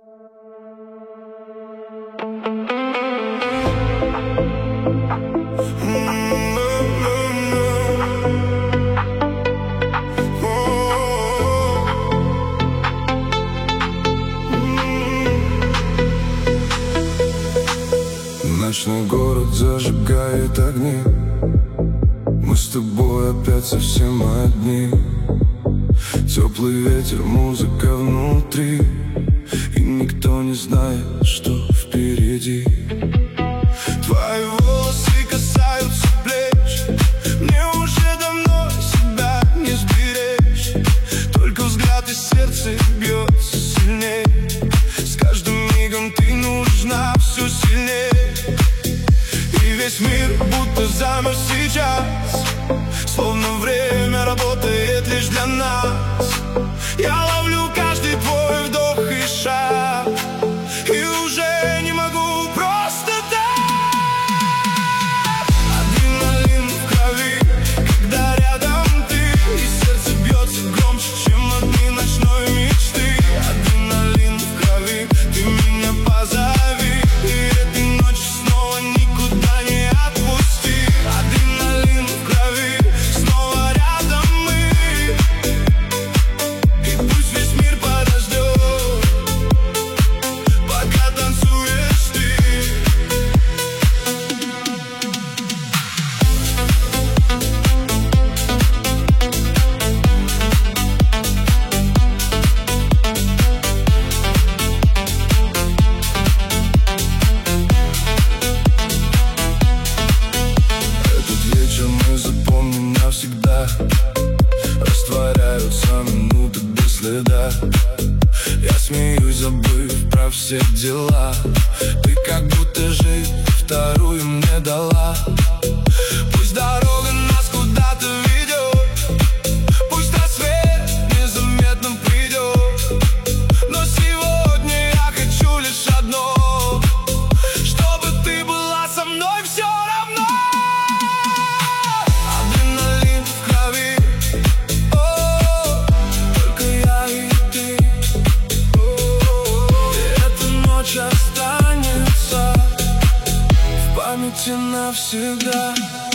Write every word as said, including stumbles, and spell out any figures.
Ночной город зажигает огни. Мы с тобой опять совсем одни. Теплый ветер, музыка внутри, и никто не знает, что впереди. Твои волосы касаются плеч, мне уже давно себя не сберечь. Только взгляд и сердце бьется сильней. С каждым мигом ты нужна все сильнее. И весь мир будто замер сейчас, словно время работает лишь для нас. Я ловлю каждый твой вдох и шаг, и уже не могу просто так. Адреналин в крови, когда рядом ты, и сердце бьется громче, чем огни ночной мечты. Адреналин в крови, ты меня позови, и этой ночью снова никуда не отпусти. Адреналин в крови, снова рядом мы, и пусть весь мир подождет, пока танцуешь ты. Этот вечер мы запомним навсегда. Растворяются минуты без следа. Я смеюсь, забыв про все дела. Ты как будто жизнь вторую мне дала. Пусть дорога нас куда-то ведет, пусть рассвет незаметно придет, но сегодня я хочу лишь одно, чтобы ты была со мной все равно. Адреналин в крови, о, только я и ты, о, и эта ночь останется в памяти навсегда.